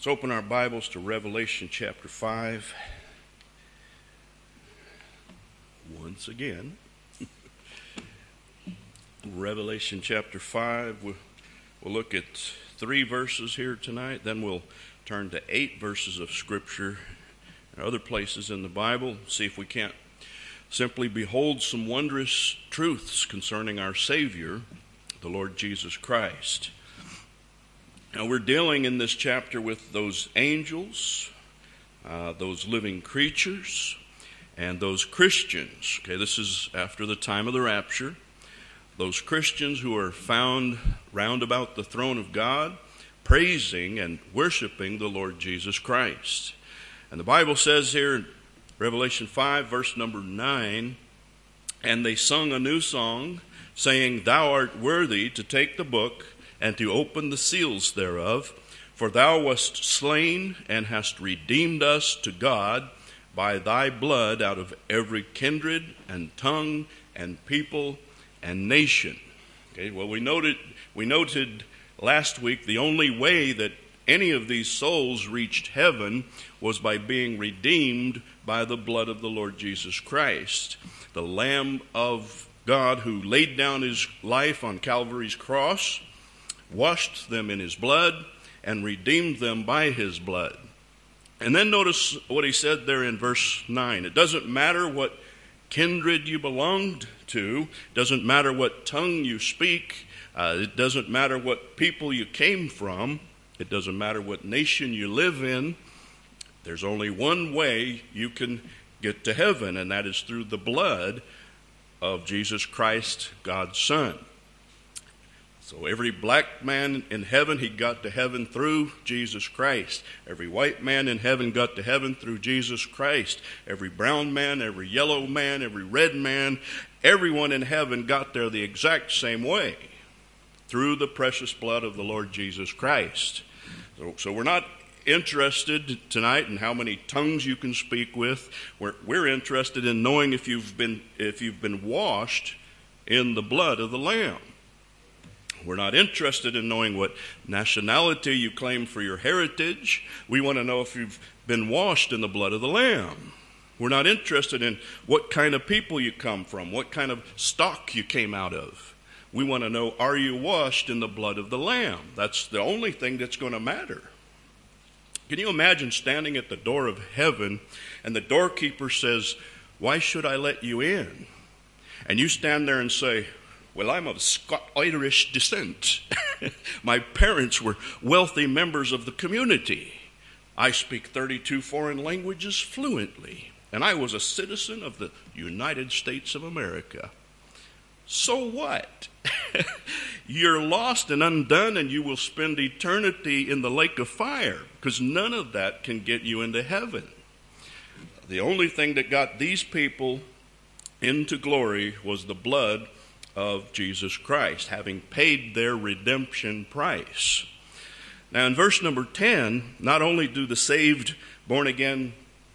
Let's open our Bibles to Revelation chapter 5. Once again, Revelation chapter 5. We'll look at 3 verses here tonight. Then we'll turn to 8 verses of Scripture and other places in the Bible. See if we can't simply behold some wondrous truths concerning our Savior, the Lord Jesus Christ. Now we're dealing in this chapter with those angels, those living creatures, and those Christians. Okay, this is after the time of the rapture. Those Christians who are found round about the throne of God, praising and worshiping the Lord Jesus Christ. And the Bible says here in Revelation 5, verse number 9, "And they sung a new song, saying, Thou art worthy to take the book and to open the seals thereof, for thou wast slain and hast redeemed us to God by thy blood out of every kindred and tongue and people and nation." Okay, well, we noted last week the only way that any of these souls reached heaven was by being redeemed by the blood of the Lord Jesus Christ, the Lamb of God who laid down his life on Calvary's cross, washed them in his blood, and redeemed them by his blood. And then notice what he said there in verse 9. It doesn't matter what kindred you belonged to, it doesn't matter what tongue you speak, it doesn't matter what people you came from, it doesn't matter what nation you live in. There's only one way you can get to heaven, and that is through the blood of Jesus Christ, God's Son. So every black man in heaven, he got to heaven through Jesus Christ. Every white man in heaven got to heaven through Jesus Christ. Every brown man, every yellow man, every red man, everyone in heaven got there the exact same way, through the precious blood of the Lord Jesus Christ. So we're not interested tonight in how many tongues you can speak with. We're interested in knowing if you've been washed in the blood of the Lamb. We're not interested in knowing what nationality you claim for your heritage. We want to know if you've been washed in the blood of the Lamb. We're not interested in what kind of people you come from, what kind of stock you came out of. We want to know, are you washed in the blood of the Lamb? That's the only thing that's going to matter. Can you imagine standing at the door of heaven and the doorkeeper says, "Why should I let you in?" And you stand there and say, "Well, I'm of Scot-Irish descent. My parents were wealthy members of the community. I speak 32 foreign languages fluently, and I was a citizen of the United States of America." So what? You're lost and undone, and you will spend eternity in the lake of fire, because none of that can get you into heaven. The only thing that got these people into glory was the blood of Jesus Christ, having paid their redemption price. Now in verse number 10, not only do the saved, born-again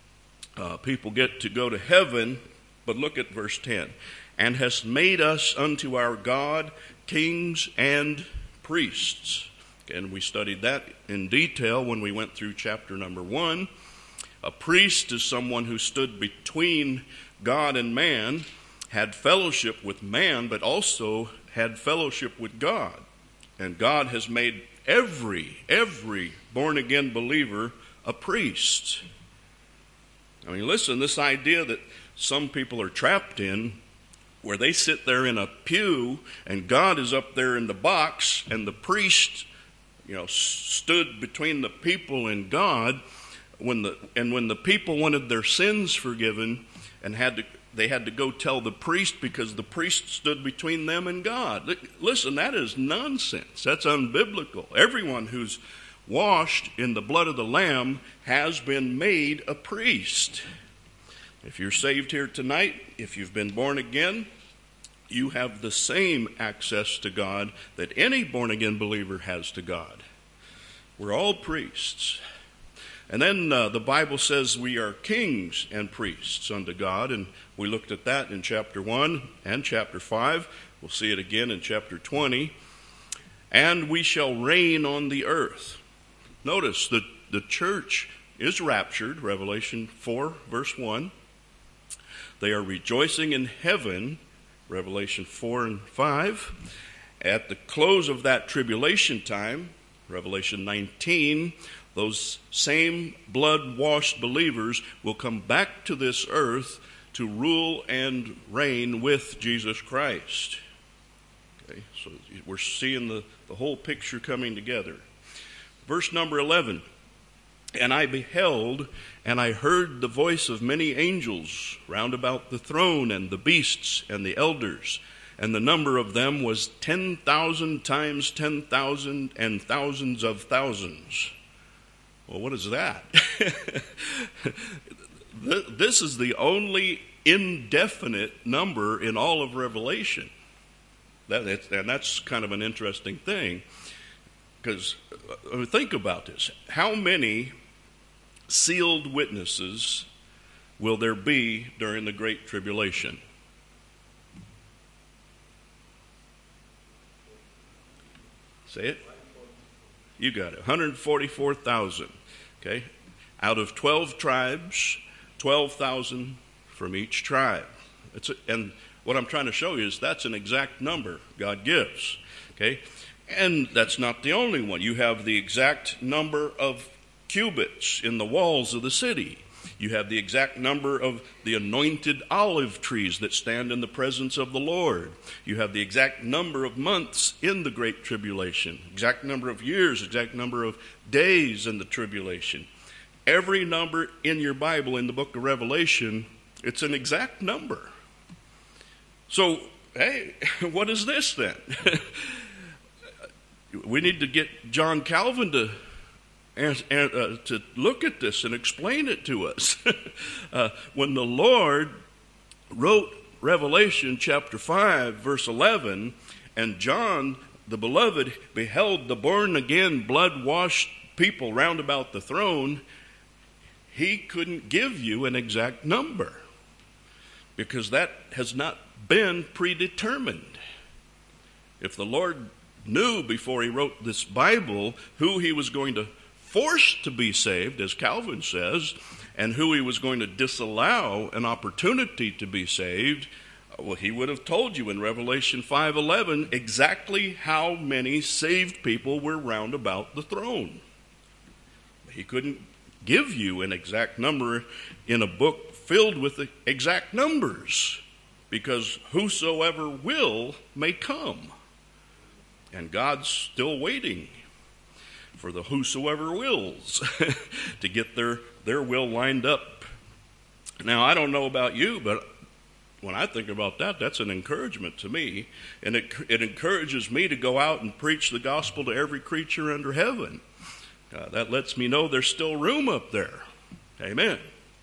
people get to go to heaven, but look at verse 10. "And hast made us unto our God kings and priests." And we studied that in detail when we went through chapter number 1. A priest is someone who stood between God and man, had fellowship with man, but also had fellowship with God. And God has made every born-again believer a priest. I mean, listen, this idea that some people are trapped in, where they sit there in a pew and God is up there in the box, and the priest, stood between the people and God, when the people wanted their sins forgiven and they had to go tell the priest because the priest stood between them and God. Listen, that is nonsense. That's unbiblical. Everyone who's washed in the blood of the Lamb has been made a priest. If you're saved here tonight, if you've been born again, you have the same access to God that any born-again believer has to God. We're all priests. And then the Bible says we are kings and priests unto God, and we looked at that in chapter 1 and chapter 5. We'll see it again in chapter 20. "And we shall reign on the earth." Notice that the church is raptured, Revelation 4, verse 1. They are rejoicing in heaven, Revelation 4 and 5. At the close of that tribulation time, Revelation 19, those same blood-washed believers will come back to this earth to rule and reign with Jesus Christ. Okay, so we're seeing the whole picture coming together. Verse number 11, and I beheld, and I heard the voice of many angels round about the throne, and the beasts, and the elders, and the number of them was 10,000 times 10,000, and thousands of thousands. Well, what is that? This is the only indefinite number in all of Revelation. And that's kind of an interesting thing, because think about this. How many sealed witnesses will there be during the Great Tribulation? Say it. You got it. 144,000. Okay. Out of 12 tribes, 12,000 from each tribe. And what I'm trying to show you is that's an exact number God gives. Okay. And that's not the only one. You have the exact number of cubits in the walls of the city. You have the exact number of the anointed olive trees that stand in the presence of the Lord. You have the exact number of months in the Great Tribulation, exact number of years, exact number of days in the tribulation. Every number in your Bible in the book of Revelation, it's an exact number. So, hey, what is this then? We need to get John Calvin to look at this and explain it to us. When the Lord wrote Revelation chapter 5, verse 11, and John, the beloved, beheld the born-again, blood-washed people round about the throne, he couldn't give you an exact number, because that has not been predetermined. If the Lord knew before he wrote this Bible who he was going to force to be saved, as Calvin says, and who he was going to disallow an opportunity to be saved, well, he would have told you in Revelation 5:11 exactly how many saved people were round about the throne. He couldn't give you an exact number in a book filled with the exact numbers, because whosoever will may come. And God's still waiting for the whosoever wills to get their will lined up. Now, I don't know about you, but when I think about that, that's an encouragement to me. And it encourages me to go out and preach the gospel to every creature under heaven. That lets me know there's still room up there. Amen.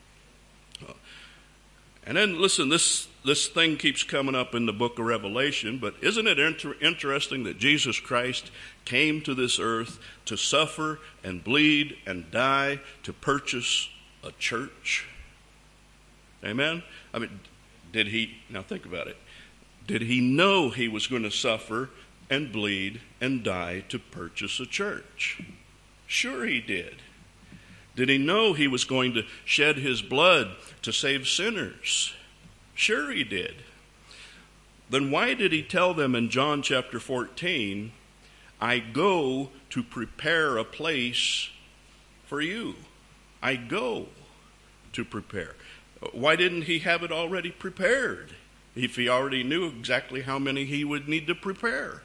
And then, listen, this thing keeps coming up in the book of Revelation, but isn't it interesting that Jesus Christ came to this earth to suffer and bleed and die to purchase a church? Amen? I mean, now think about it. Did he know he was going to suffer and bleed and die to purchase a church? Sure he did. Did he know he was going to shed his blood to save sinners? Sure he did. Then why did he tell them in John chapter 14, I go to prepare a place for you? I go to prepare. Why didn't he have it already prepared if he already knew exactly how many he would need to prepare?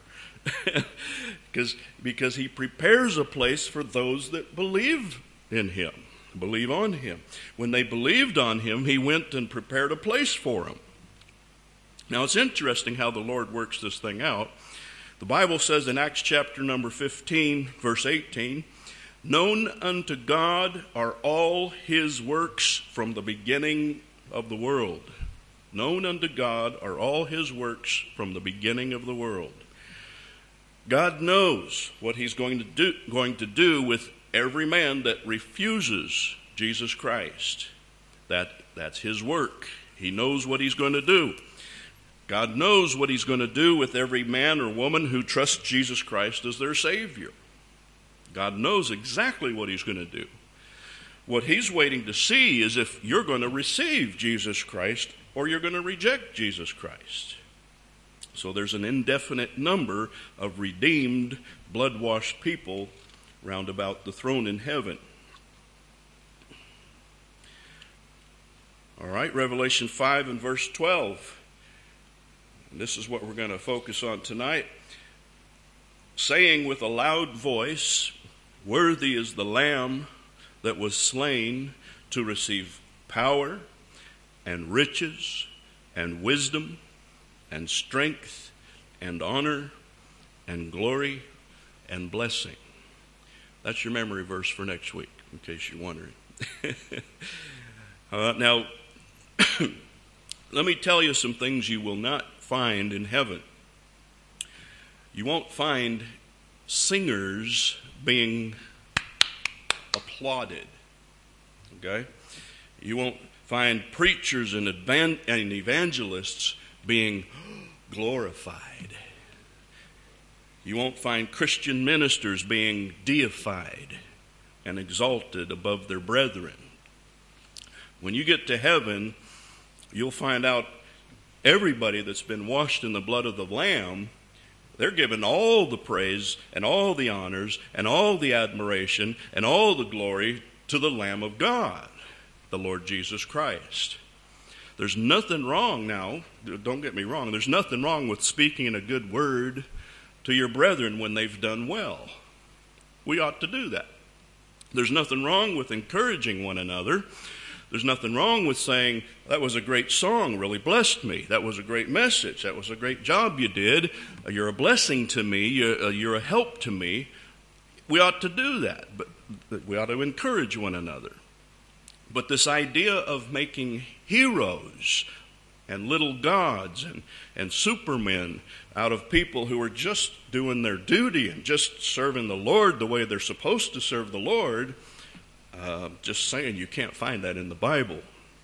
Because he prepares a place for those that believe in him, believe on him. When they believed on him, he went and prepared a place for them. Now, it's interesting how the Lord works this thing out. The Bible says in Acts chapter number 15, verse 18, known unto God are all his works from the beginning of the world. Known unto God are all his works from the beginning of the world. God knows what he's going to do with every man that refuses Jesus Christ. That's his work. He knows what he's going to do. God knows what he's going to do with every man or woman who trusts Jesus Christ as their Savior. God knows exactly what he's going to do. What he's waiting to see is if you're going to receive Jesus Christ or you're going to reject Jesus Christ. So there's an indefinite number of redeemed, blood-washed people round about the throne in heaven. All right, Revelation 5 and verse 12. And this is what we're going to focus on tonight. Saying with a loud voice, "Worthy is the Lamb that was slain to receive power and riches and wisdom and strength and honor and glory and blessing." That's your memory verse for next week, in case you're wondering. Now, let me tell you some things you will not find in heaven. You won't find singers being applauded. Okay? You won't find preachers and evangelists being glorified. You won't find Christian ministers being deified and exalted above their brethren. When you get to heaven, you'll find out everybody that's been washed in the blood of the Lamb, they're given all the praise and all the honors and all the admiration and all the glory to the Lamb of God, the Lord Jesus Christ. There's nothing wrong now, don't get me wrong, there's nothing wrong with speaking a good word to your brethren when they've done well. We ought to do that. There's nothing wrong with encouraging one another. There's nothing wrong with saying, "That was a great song, really blessed me. That was a great message. That was a great job you did. You're a blessing to me. You're a help to me." We ought to do that, but we ought to encourage one another. But this idea of making heroes and little gods and supermen out of people who are just doing their duty and just serving the Lord the way they're supposed to serve the Lord, just saying, you can't find that in the Bible.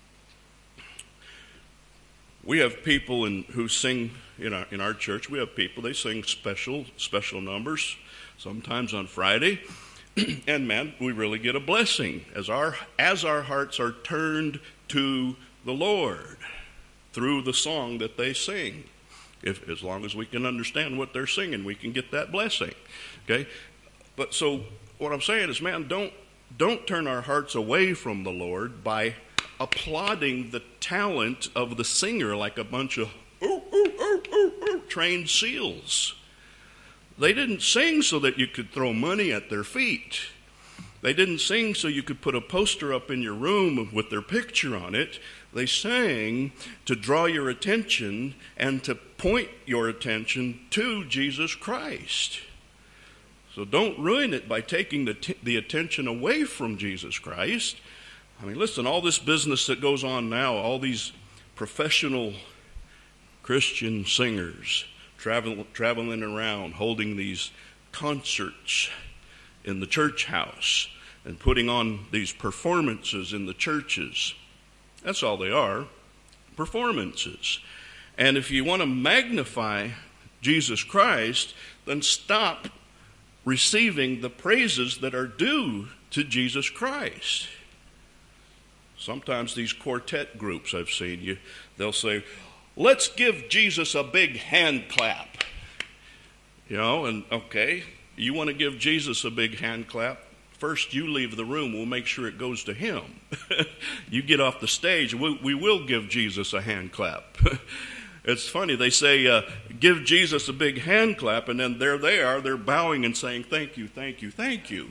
We have people who sing in our church. We have people, they sing special numbers, sometimes on Friday. And man, we really get a blessing as our hearts are turned to the Lord through the song that they sing. As long as we can understand what they're singing, we can get that blessing. Okay? But so what I'm saying is, man, don't turn our hearts away from the Lord by applauding the talent of the singer like a bunch of trained seals. They didn't sing so that you could throw money at their feet. They didn't sing so you could put a poster up in your room with their picture on it. They sang to draw your attention and to point your attention to Jesus Christ. So don't ruin it by taking the attention away from Jesus Christ. I mean, listen, all this business that goes on now, all these professional Christian singers traveling around, holding these concerts in the church house and putting on these performances in the churches. That's all they are, performances. And if you want to magnify Jesus Christ, then stop receiving the praises that are due to Jesus Christ. Sometimes these quartet groups I've seen, they'll say, "Let's give Jesus a big hand clap." You know, and okay, you want to give Jesus a big hand clap? First, you leave the room. We'll make sure it goes to him. You get off the stage, we will give Jesus a hand clap. It's funny, they say, give Jesus a big hand clap, and then there they are, they're bowing and saying, "Thank you, thank you, thank you."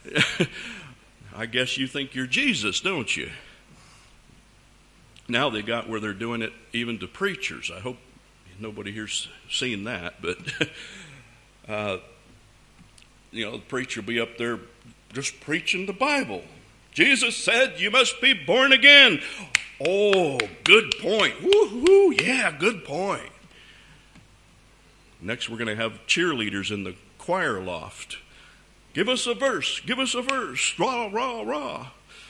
I guess you think you're Jesus, don't you? Now they got where they're doing it even to preachers. I hope nobody here's seen that, but the preacher will be up there just preaching the Bible. Jesus said you must be born again. Oh, good point. Woo-hoo, yeah, good point. Next we're going to have cheerleaders in the choir loft. Give us a verse, rah, rah, rah.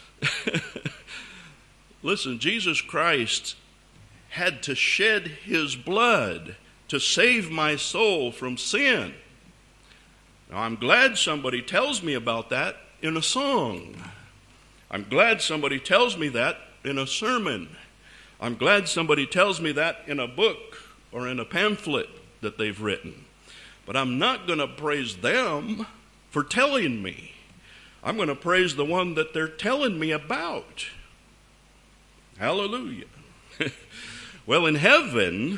Listen, Jesus Christ had to shed his blood to save my soul from sin. Now, I'm glad somebody tells me about that in a song. I'm glad somebody tells me that in a sermon. I'm glad somebody tells me that in a book or in a pamphlet that they've written. But I'm not going to praise them for telling me. I'm going to praise the one that they're telling me about. Hallelujah. Well, in heaven,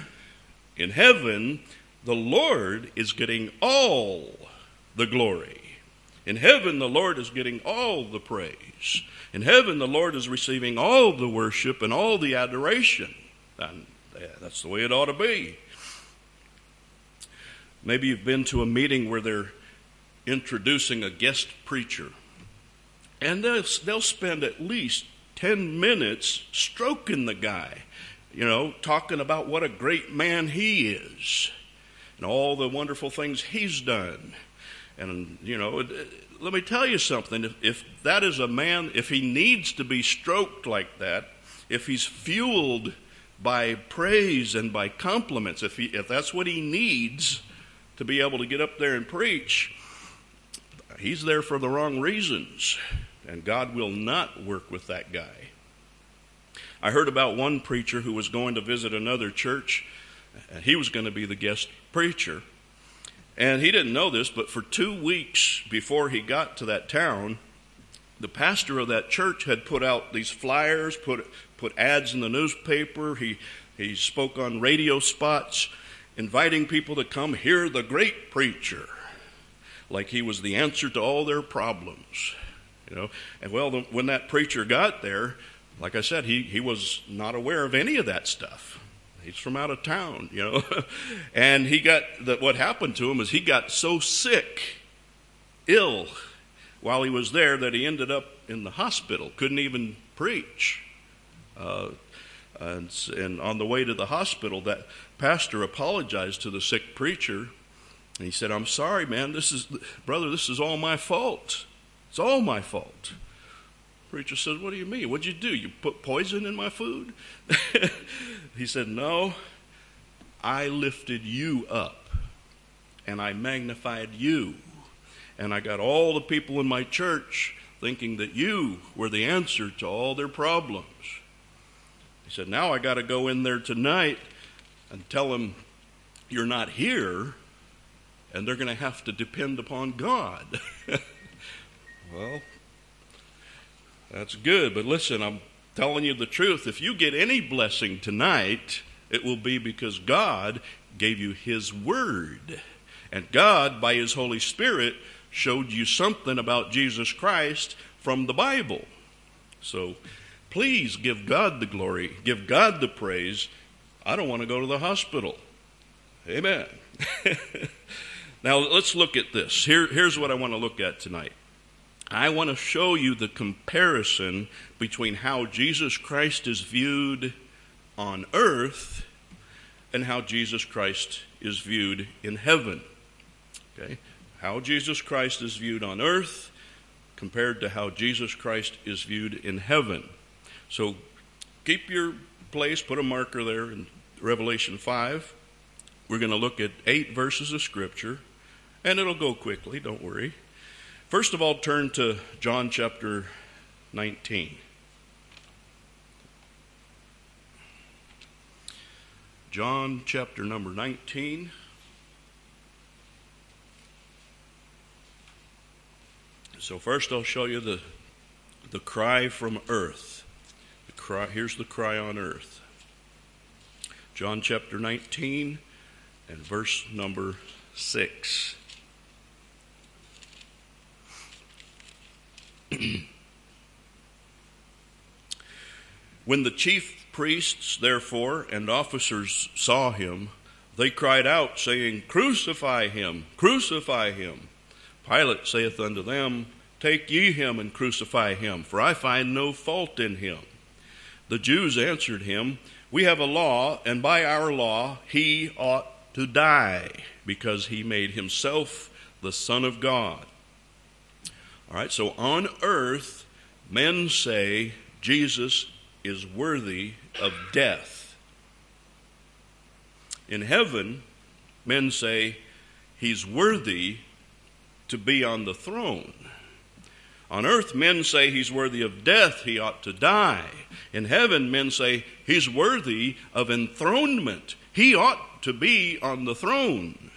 the Lord is getting all the glory. In heaven, the Lord is getting all the praise. In heaven, the Lord is receiving all the worship and all the adoration. And that's the way it ought to be. Maybe you've been to a meeting where they're introducing a guest preacher. And they'll spend at least 10 minutes stroking the guy, talking about what a great man he is and all the wonderful things he's done. And, let me tell you something. If that is a man, if he needs to be stroked like that, if he's fueled by praise and by compliments, if that's what he needs to be able to get up there and preach, he's there for the wrong reasons. And God will not work with that guy. I heard about one preacher who was going to visit another church. He was going to be the guest preacher. And he didn't know this, but for 2 weeks before he got to that town, the pastor of that church had put out these flyers, put ads in the newspaper. He spoke on radio spots, inviting people to come hear the great preacher, like he was the answer to all their problems. And well, when that preacher got there, like I said, he was not aware of any of that stuff. He's from out of town, And what happened to him is he got so ill while he was there that he ended up in the hospital, couldn't even preach. And on the way to the hospital, that pastor apologized to the sick preacher. And he said, "I'm sorry, man, this is all my fault. It's all my fault." Preacher says, "What do you mean? What'd you do? You put poison in my food?" He said, "No, I lifted you up and I magnified you. And I got all the people in my church thinking that you were the answer to all their problems." He said, "Now I got to go in there tonight and tell them you're not here and they're going to have to depend upon God." Well, that's good, but listen, I'm telling you the truth. If you get any blessing tonight, it will be because God gave you His Word. And God, by His Holy Spirit, showed you something about Jesus Christ from the Bible. So please give God the glory, give God the praise. I don't want to go to the hospital. Amen. Now let's look at this. Here's what I want to look at tonight. I want to show you the comparison between how Jesus Christ is viewed on earth and how Jesus Christ is viewed in heaven. Okay? How Jesus Christ is viewed on earth compared to how Jesus Christ is viewed in heaven. So keep your place, put a marker there in Revelation 5. We're going to look at 8 verses of Scripture, and it'll go quickly, don't worry. First of all, turn to John chapter 19. John chapter number 19. So first I'll show you the cry from earth. Here's the cry on earth. John chapter 19 and verse number 6. When the chief priests, therefore, and officers saw him, they cried out, saying, "Crucify him, crucify him." Pilate saith unto them, "Take ye him and crucify him, for I find no fault in him." The Jews answered him, "We have a law, and by our law he ought to die, because he made himself the Son of God." All right, so on earth, men say Jesus is worthy of death. In heaven, men say he's worthy to be on the throne. On earth, men say he's worthy of death, he ought to die. In heaven, men say he's worthy of enthronement. He ought to be on the throne.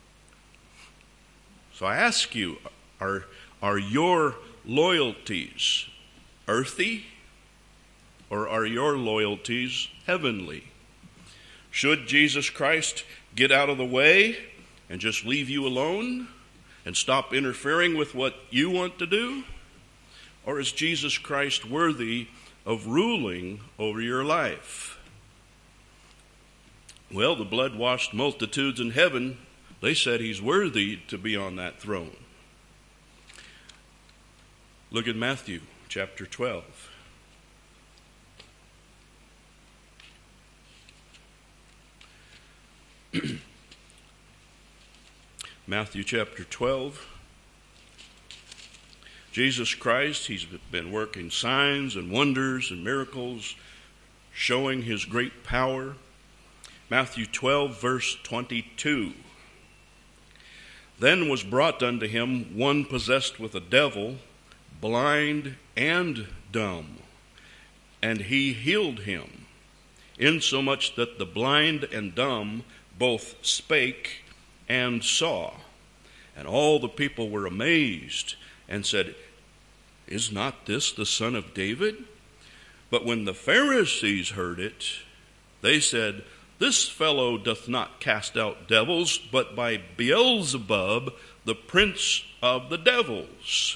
So I ask you, are your loyalties earthy, or are your loyalties heavenly? Should Jesus Christ get out of the way and just leave you alone and stop interfering with what you want to do? Or is Jesus Christ worthy of ruling over your life? Well, the blood-washed multitudes in heaven, they said he's worthy to be on that throne. Look at Matthew chapter 12. Matthew chapter 12. Jesus Christ, he's been working signs and wonders and miracles, showing his great power. Matthew 12, verse 22. Then was brought unto him one possessed with a devil, blind and dumb, and he healed him, insomuch that the blind and dumb both spake and saw. And all the people were amazed and said, Is not this the son of David? But when the Pharisees heard it, they said, This fellow doth not cast out devils, but by Beelzebub, the prince of the devils.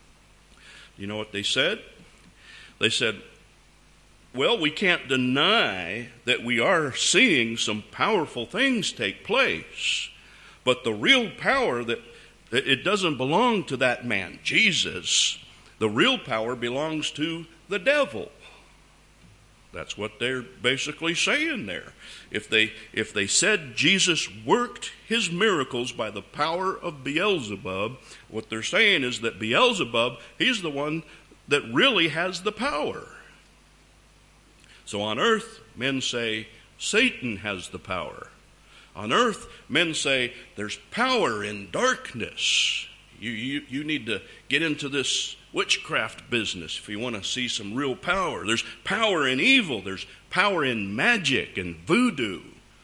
You know what they said? They said, well, we can't deny that we are seeing some powerful things take place. But the real power, that it doesn't belong to that man, Jesus. The real power belongs to the devil. That's what they're basically saying there. If they said Jesus worked his miracles by the power of Beelzebub, what they're saying is that Beelzebub, he's the one that really has the power. So on earth, men say Satan has the power. On earth, men say there's power in darkness. You need to get into this witchcraft business if you want to see some real power. There's power in evil. There's power in magic and voodoo.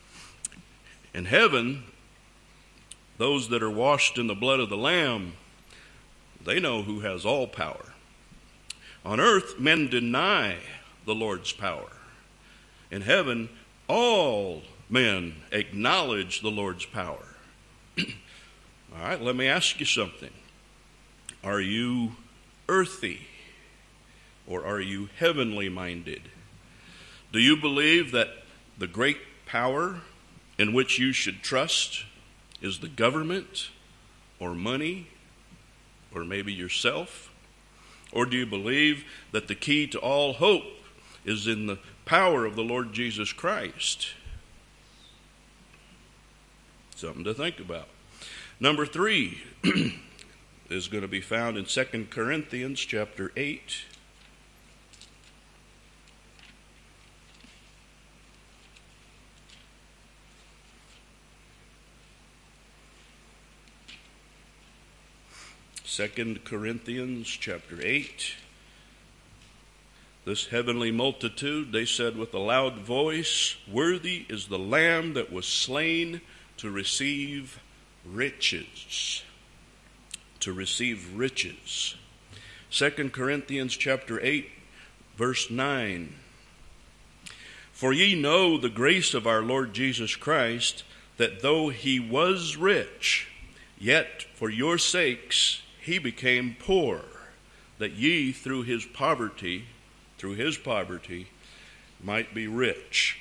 In heaven, those that are washed in the blood of the Lamb, they know who has all power. On earth, men deny the Lord's power. In heaven, all men acknowledge the Lord's power. All right, let me ask you something. Are you earthy or are you heavenly minded? Do you believe that the great power in which you should trust is the government or money or maybe yourself? Or do you believe that the key to all hope is in the power of the Lord Jesus Christ? Something to think about. Number 3 is going to be found in 2 Corinthians chapter 8. Second Corinthians chapter 8. This heavenly multitude, they said with a loud voice, Worthy is the Lamb that was slain to receive riches. To receive riches. 2 Corinthians chapter 8, verse 9. For ye know the grace of our Lord Jesus Christ, that though he was rich, yet for your sakes he became poor, that ye through his poverty might be rich.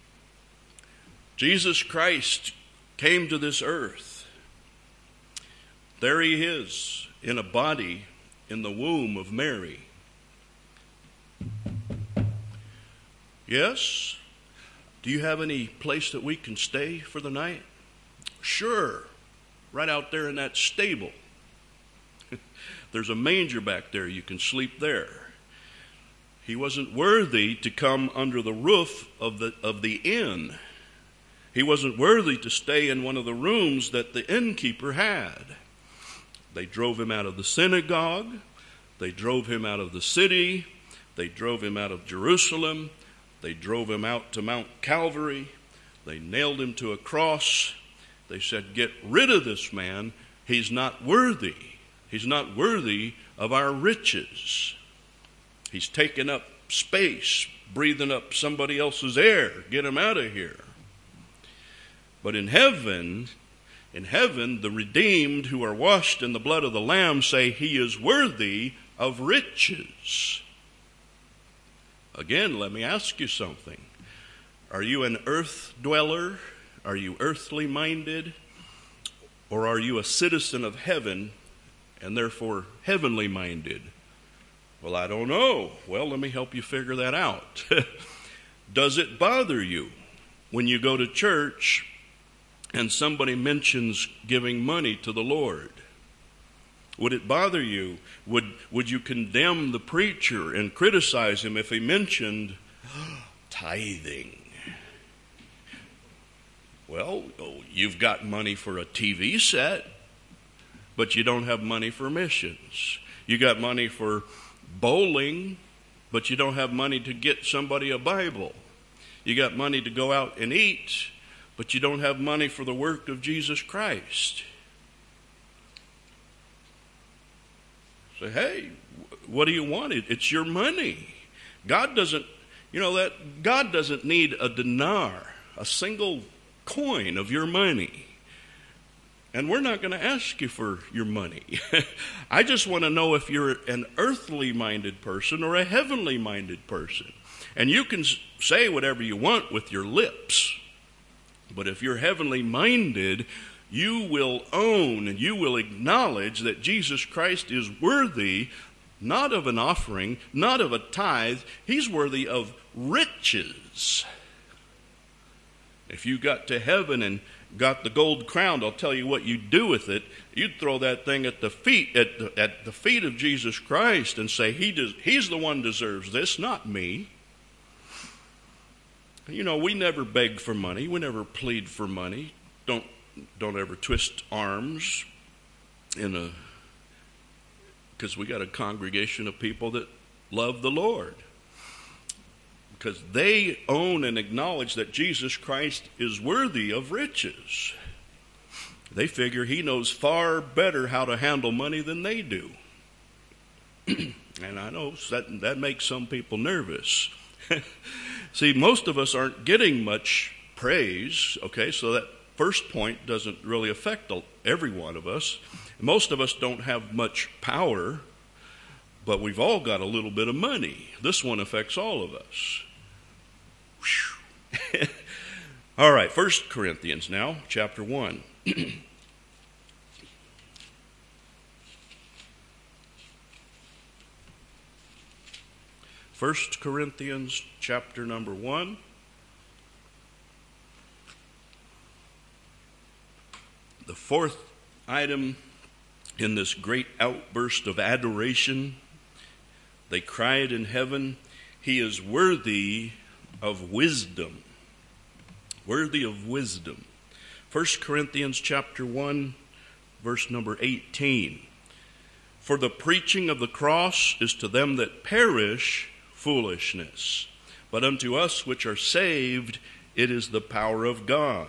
Jesus Christ came to this earth. There he is in a body in the womb of Mary. Yes? Do you have any place that we can stay for the night? Sure. Right out there in that stable. There's a manger back there. You can sleep there. He wasn't worthy to come under the roof of the inn. He wasn't worthy to stay in one of the rooms that the innkeeper had. They drove him out of the synagogue. They drove him out of the city. They drove him out of Jerusalem. They drove him out to Mount Calvary. They nailed him to a cross. They said, get rid of this man. He's not worthy. He's not worthy of our riches. He's taking up space, breathing up somebody else's air. Get him out of here. But in heaven, the redeemed who are washed in the blood of the Lamb say he is worthy of riches. Again, let me ask you something. Are you an earth dweller? Are you earthly minded? Or are you a citizen of heaven and therefore heavenly minded? Well, I don't know. Well, let me help you figure that out. Does it bother you when you go to church and somebody mentions giving money to the Lord? Would it bother you? Would you condemn the preacher and criticize him if he mentioned tithing? Well, you've got money for a TV set, but you don't have money for missions. You got money for bowling, but you don't have money to get somebody a Bible. You got money to go out and eat, but you don't have money for the work of Jesus Christ. Say, hey, what do you want? It's your money. God doesn't need a dinar, a single coin of your money. And we're not going to ask you for your money. I just want to know if you're an earthly minded person or a heavenly minded person. And you can say whatever you want with your lips. But if you're heavenly minded, you will own and you will acknowledge that Jesus Christ is worthy, not of an offering, not of a tithe. He's worthy of riches. If you got to heaven and got the gold crown, I'll tell you what you'd do with it. You'd throw that thing at the feet of Jesus Christ and say, He's the one who deserves this, not me. You know, we never beg for money. We never plead for money. Don't ever twist arms because we got a congregation of people that love the Lord. Because they own and acknowledge that Jesus Christ is worthy of riches. They figure he knows far better how to handle money than they do. And I know that makes some people nervous. See, most of us aren't getting much praise, okay? So that first point doesn't really affect every one of us. Most of us don't have much power, but we've all got a little bit of money. This one affects all of us. All right, 1 Corinthians now, chapter 1. 1 Corinthians chapter number 1. The fourth item in this great outburst of adoration. They cried in heaven, He is worthy of wisdom. Worthy of wisdom. 1 Corinthians chapter 1, verse number 18. For the preaching of the cross is to them that perish foolishness, but unto us which are saved it is the power of God.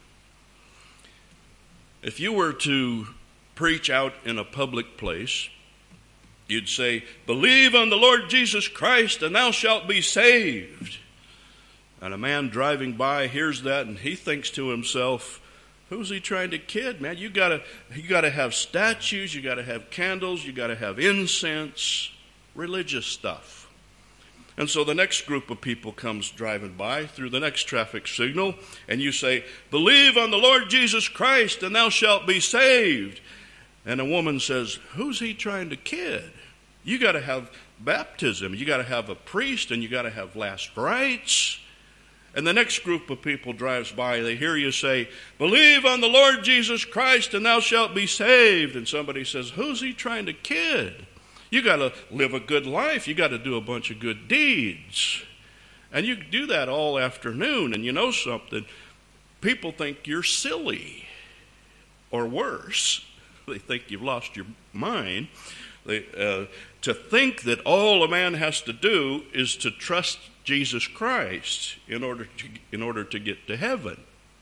If you were to preach out in a public place, you'd say, believe on the Lord Jesus Christ and thou shalt be saved. And a man driving by hears that and he thinks to himself, who's he trying to kid, man? You gotta have statues, you gotta have candles, you gotta have incense, religious stuff. And so the next group of people comes driving by through the next traffic signal, and you say, believe on the Lord Jesus Christ and thou shalt be saved. And a woman says, who's he trying to kid? You got to have baptism, you got to have a priest, and you got to have last rites. And the next group of people drives by, they hear you say, believe on the Lord Jesus Christ and thou shalt be saved. And somebody says, who's he trying to kid? You got to live a good life. You got to do a bunch of good deeds. And you do that all afternoon. And you know something? People think you're silly or worse. They think you've lost your mind. To think that all a man has to do is to trust Jesus Christ in order to get to heaven.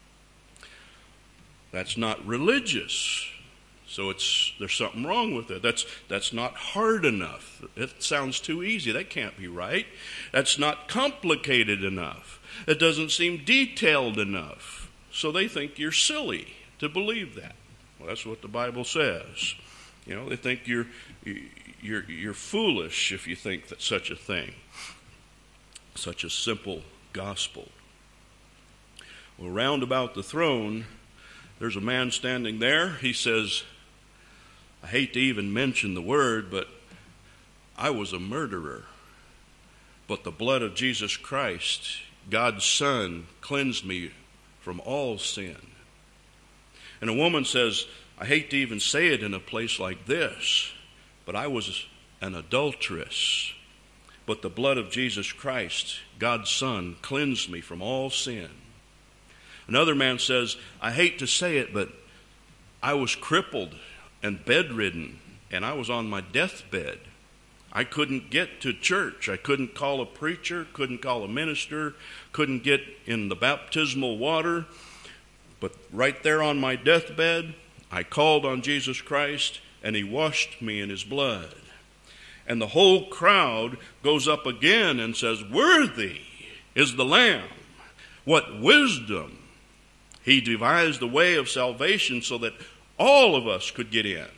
That's not religious. So there's something wrong with it. That's not hard enough. It sounds too easy. That can't be right. That's not complicated enough. It doesn't seem detailed enough. So they think you're silly to believe that. Well, that's what the Bible says. They think you're foolish if you think that such a thing, such a simple gospel. Well, round about the throne, there's a man standing there. He says, I hate to even mention the word, but I was a murderer. But the blood of Jesus Christ, God's Son, cleansed me from all sin. And a woman says, I hate to even say it in a place like this, but I was an adulteress. But the blood of Jesus Christ, God's Son, cleansed me from all sin. Another man says, I hate to say it, but I was crippled and bedridden, and I was on my deathbed. I couldn't get to church. I couldn't call a preacher, couldn't call a minister, couldn't get in the baptismal water. But right there on my deathbed, I called on Jesus Christ, and he washed me in his blood. And the whole crowd goes up again and says, worthy is the Lamb. What wisdom! He devised the way of salvation so that all of us could get in.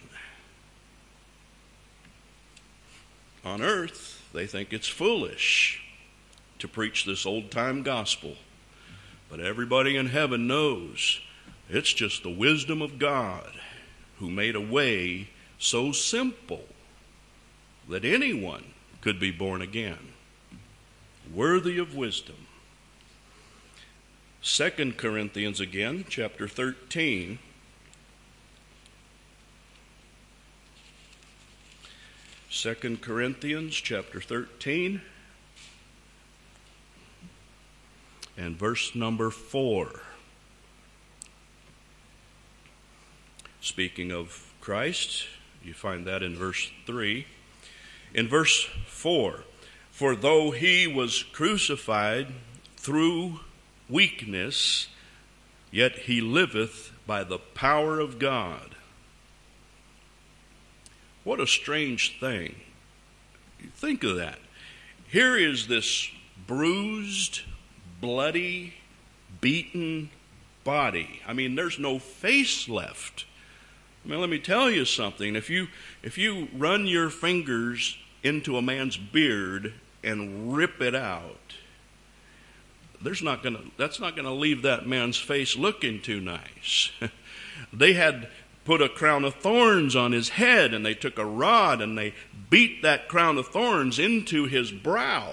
On earth, they think it's foolish to preach this old-time gospel. But everybody in heaven knows it's just the wisdom of God who made a way so simple that anyone could be born again. Worthy of wisdom. 2 Corinthians again, chapter 13. Second Corinthians chapter 13 and verse number 4. Speaking of Christ, you find that in verse 3. In verse 4, for though he was crucified through weakness, yet he liveth by the power of God. What a strange thing. Think of that. Here is this bruised, bloody, beaten body. I mean, there's no face left. I mean, let me tell you something. If you run your fingers into a man's beard and rip it out, that's not gonna leave that man's face looking too nice. They had put a crown of thorns on his head, and they took a rod and they beat that crown of thorns into his brow.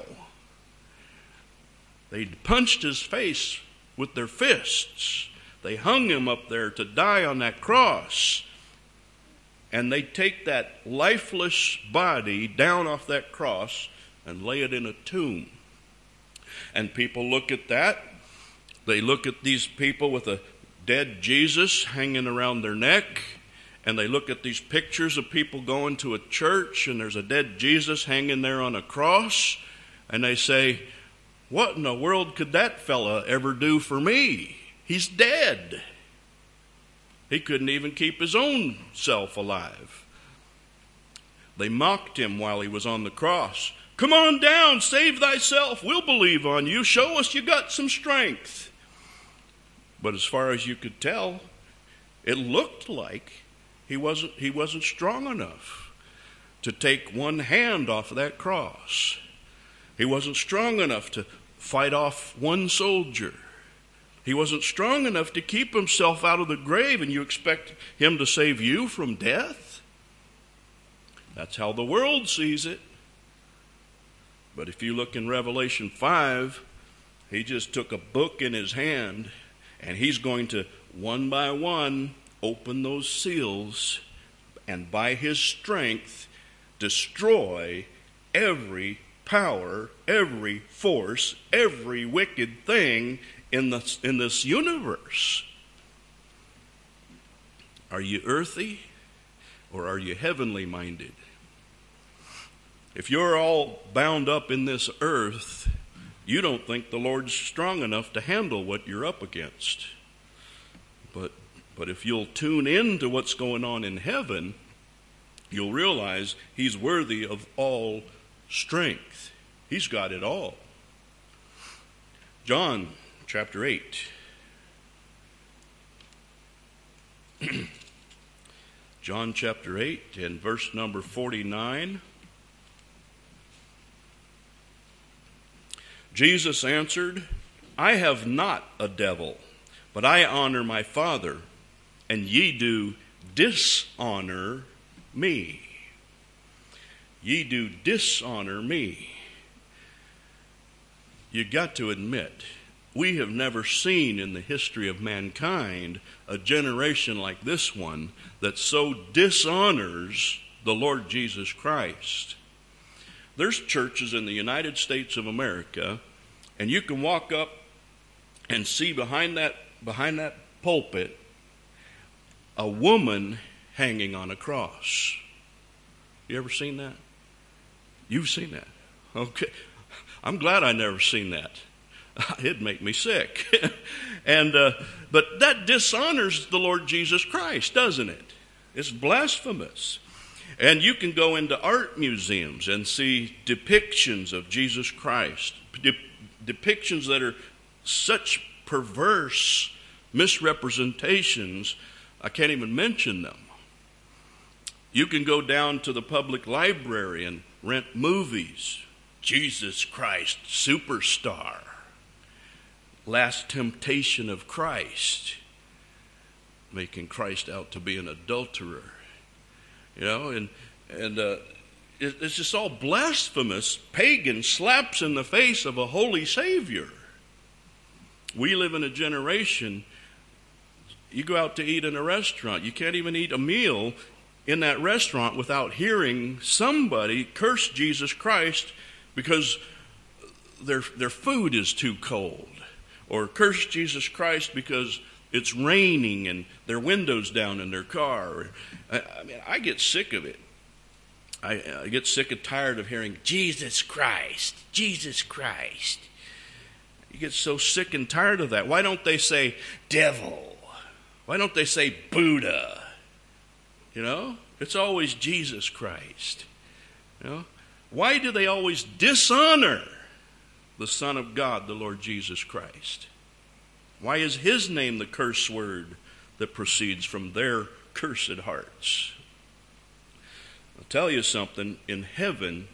They punched his face with their fists. They hung him up there to die on that cross. And they take that lifeless body down off that cross and lay it in a tomb. And people look at that. They look at these people with a dead Jesus hanging around their neck. And they look at these pictures of people going to a church and there's a dead Jesus hanging there on a cross. And they say, what in the world could that fella ever do for me? He's dead. He couldn't even keep his own self alive. They mocked him while he was on the cross. Come on down, save thyself. We'll believe on you. Show us you got some strength. But as far as you could tell, it looked like he wasn't strong enough to take one hand off of that cross. He wasn't strong enough to fight off one soldier. He wasn't strong enough to keep himself out of the grave, and you expect him to save you from death? That's how the world sees it. But if you look in Revelation 5, he just took a book in his hand, and he's going to, one by one, open those seals, and by his strength, destroy every power, every force, every wicked thing in this universe. Are you earthy? or are you heavenly minded? If you're all bound up in this earth, you don't think the Lord's strong enough to handle what you're up against. But if you'll tune in to what's going on in heaven, you'll realize he's worthy of all strength. He's got it all. John chapter 8. John chapter 8 and verse number 49. Jesus answered, I have not a devil, but I honor my Father, and ye do dishonor me. Ye do dishonor me. You got to admit, we have never seen in the history of mankind a generation like this one that so dishonors the Lord Jesus Christ. There's churches in the United States of America, and you can walk up and see behind that pulpit a woman hanging on a cross. You ever seen that? You've seen that? Okay. I'm glad I never seen that. It'd make me sick. But that dishonors the Lord Jesus Christ, doesn't it? It's blasphemous. And you can go into art museums and see depictions of Jesus Christ, depictions that are such perverse misrepresentations, I can't even mention them. You can go down to the public library and rent movies. Jesus Christ Superstar, Last Temptation of Christ, making Christ out to be an adulterer. You know, and it's just all blasphemous, pagan slaps in the face of a holy Savior. We live in a generation, you go out to eat in a restaurant, you can't even eat a meal in that restaurant without hearing somebody curse Jesus Christ because their food is too cold, or curse Jesus Christ because it's raining and their window's down in their car. I get sick of it. I get sick and tired of hearing Jesus Christ, Jesus Christ. You get so sick and tired of that. Why don't they say devil? Why don't they say Buddha? You know, it's always Jesus Christ. You know, why do they always dishonor the Son of God, the Lord Jesus Christ? Why is his name the curse word that proceeds from their cursed hearts? I'll tell you something, in heaven,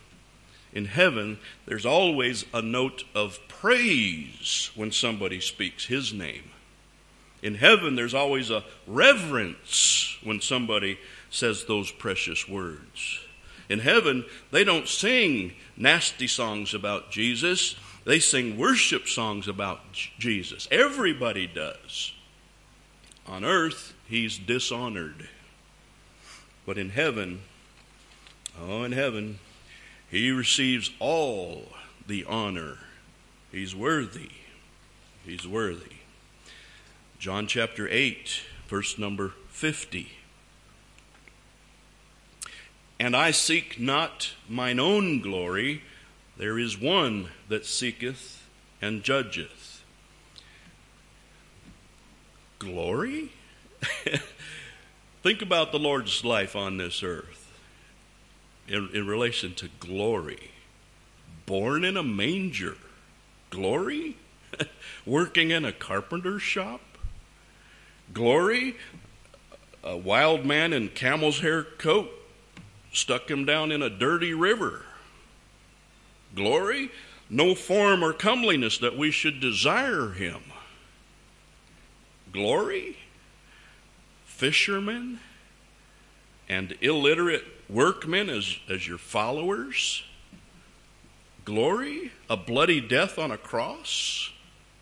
there's always a note of praise when somebody speaks his name. In heaven, there's always a reverence when somebody says those precious words. In heaven, they don't sing nasty songs about Jesus. They sing worship songs about Jesus. Everybody does. On earth, he's dishonored. But in heaven, he receives all the honor. He's worthy. He's worthy. John chapter 8, verse number 50. And I seek not mine own glory. There is one that seeketh and judgeth. Glory? Think about the Lord's life on this earth in relation to glory. Born in a manger. Glory? Working in a carpenter's shop. Glory? A wild man in camel's hair coat stuck him down in a dirty river. Glory? No form or comeliness that we should desire him. Glory? Fishermen and illiterate workmen as your followers. Glory? A bloody death on a cross.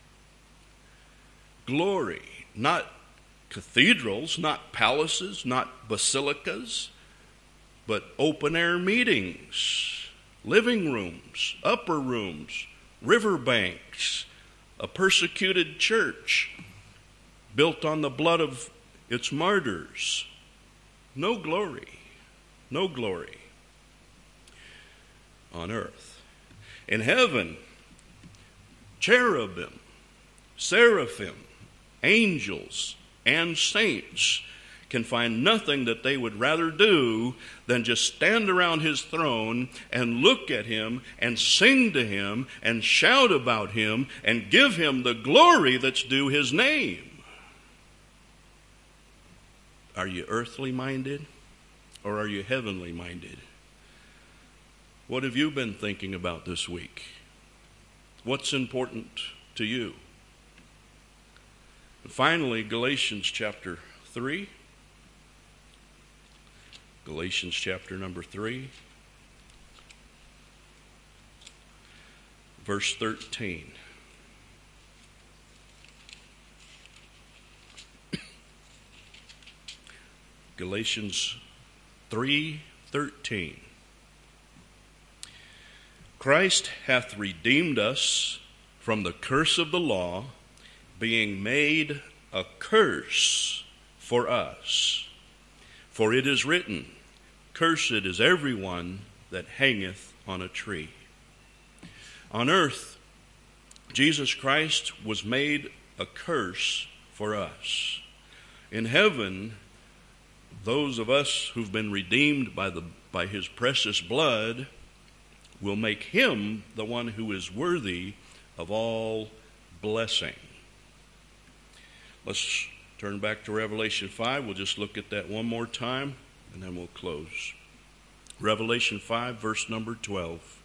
Glory? Not cathedrals, not palaces, not basilicas, but open-air meetings, living rooms, upper rooms, riverbanks, a persecuted church built on the blood of its martyrs. No glory. no glory on earth. In heaven, cherubim, seraphim, angels, and saints can find nothing that they would rather do than just stand around his throne and look at him and sing to him and shout about him and give him the glory that's due his name. Are you earthly minded or are you heavenly minded? What have you been thinking about this week? What's important to you? And finally, Galatians chapter 3. Galatians chapter number 3, verse 13. Galatians 3:13. Christ hath redeemed us from the curse of the law, being made a curse for us. For it is written, Cursed is everyone that hangeth on a tree. On earth, Jesus Christ was made a curse for us. In heaven, those of us who've been redeemed by his precious blood will make him the one who is worthy of all blessing. Let's turn back to Revelation 5. We'll just look at that one more time, and then we'll close. Revelation 5, verse number 12.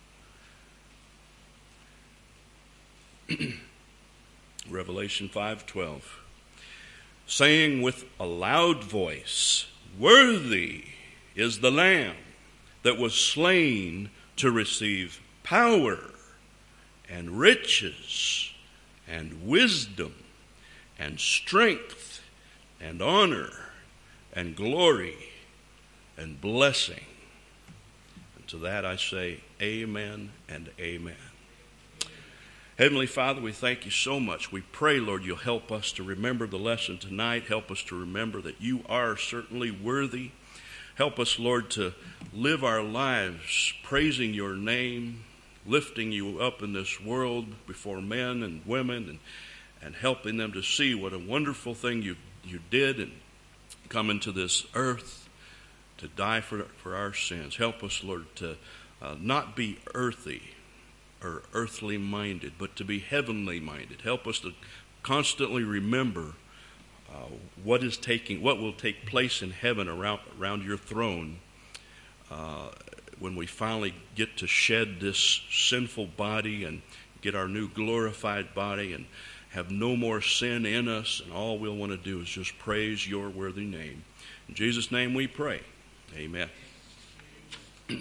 Revelation 5:12. Saying with a loud voice, Worthy is the Lamb that was slain to receive power and riches and wisdom and strength and honor and glory and blessing. And to that I say amen and amen. Heavenly Father, we thank you so much. We pray, Lord, you'll help us to remember the lesson tonight. Help us to remember that you are certainly worthy. Help us, Lord, to live our lives praising your name, lifting you up in this world before men and women, and helping them to see what a wonderful thing you did and come into this earth to die for our sins. Help us, Lord, to not be earthy or earthly minded, but to be heavenly minded. Help us to constantly remember what will take place in heaven around your throne when we finally get to shed this sinful body and get our new glorified body and have no more sin in us, and all we'll want to do is just praise your worthy name. In Jesus' name we pray. Amen.